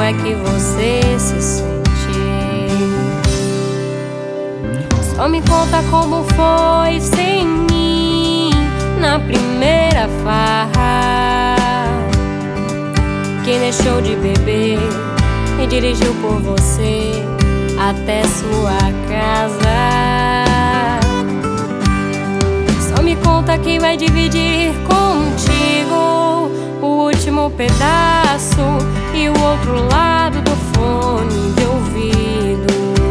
é que você se sente? Só me conta como foi sem mim na primeira farra. Quem deixou de beber e dirigiu por você até sua casa. Só me conta quem vai dividir contigo o último pedaço e o outro lado do fone de ouvido.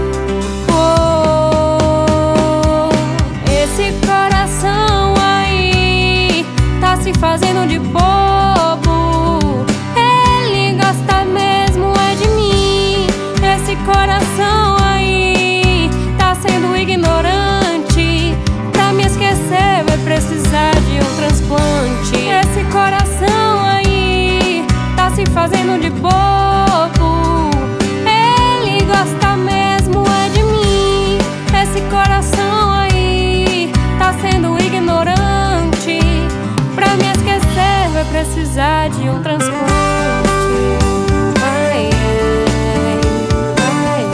Oh, esse coração aí tá se fazendo de bobo. Ele gosta mesmo é de mim. Esse coração aí tá sendo ignorante. Pra me esquecer vai precisar de um transplante. Esse coração aí tá se fazendo de bobo. Ele gosta mesmo é de mim. Esse coração aí tá sendo ignorante. Pra me esquecer vai precisar de um transplante. Ai, ai,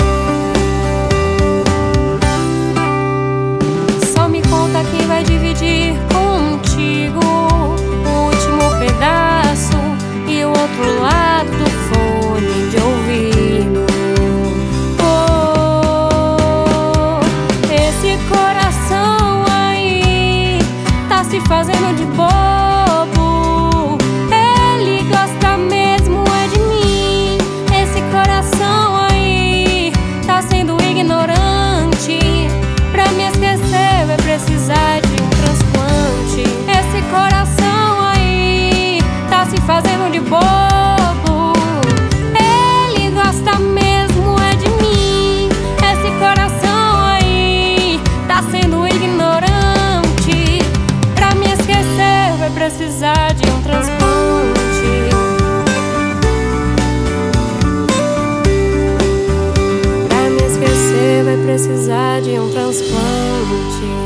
ai. Só me conta quem vai dividir contigo o último pedaço e o outro lado do fone de ouvido. Oh, esse coração aí tá se fazendo de bobo. Ele gosta mesmo é de mim. Esse coração aí tá sendo ignorante. Pra me esquecer vai precisar de um transplante. Esse coração aí tá se fazendo de bobo. Ele gosta mesmo é de mim. Esse coração aí tá sendo ignorante. Pra me esquecer vai precisar de um transplante. Pra me esquecer vai precisar de um transplante.